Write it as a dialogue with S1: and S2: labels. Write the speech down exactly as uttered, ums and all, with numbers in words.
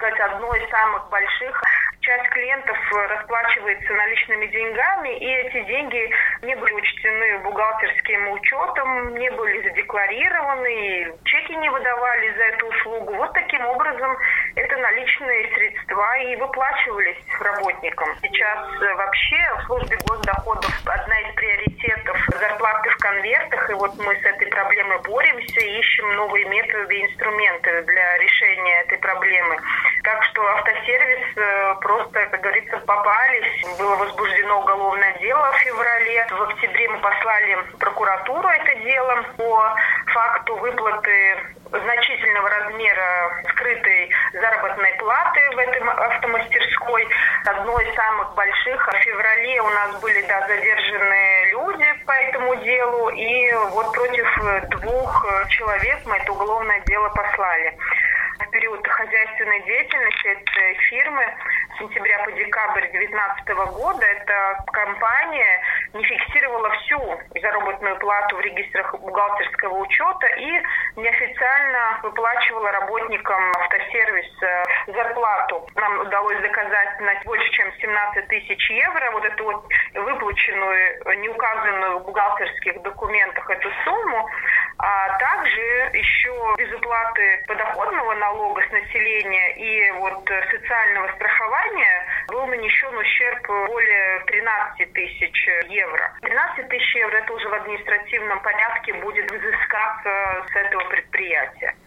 S1: сказать, одно из самых больших. Часть клиентов расплачивается наличными деньгами, и эти деньги не были учтены бухгалтерским учетом, не были задекларированы, и чеки не выдавали за эту услугу. Вот таким образом это наличные средства и выплачивались работникам. Сейчас вообще в службе госдоходов одна из приоритетов зарплаты в конвертах, и вот мы с этой проблемой боремся, ищем новые методы и инструменты для решения этой проблемы. Так что автосервис просто, как говорится, попались. Было возбуждено уголовное дело в феврале. В октябре мы послали в прокуратуру это дело по факту выплаты значительного размера скрытой заработной платы в этой автомастерской. Одно из самых больших. В феврале у нас были, да, задержаны люди по этому делу. И вот против двух человек мы это уголовное дело послали. В период хозяйственной деятельности этой фирмы с сентября по декабрь две тысячи девятнадцатого года эта компания не фиксировала всю заработную плату в регистрах бухгалтерского учета и неофициально выплачивала работникам автосервиса зарплату. Нам удалось доказать на больше, чем семнадцать тысяч евро вот эту вот выплаченную, не указанную в бухгалтерских документах эту сумму, а также еще без уплаты подоходного налога с населения и вот социального страхования был нанесен ущерб более тринадцати тысяч евро. тринадцать тысяч евро это уже в административном порядке будет взыскаться с этого предприятия.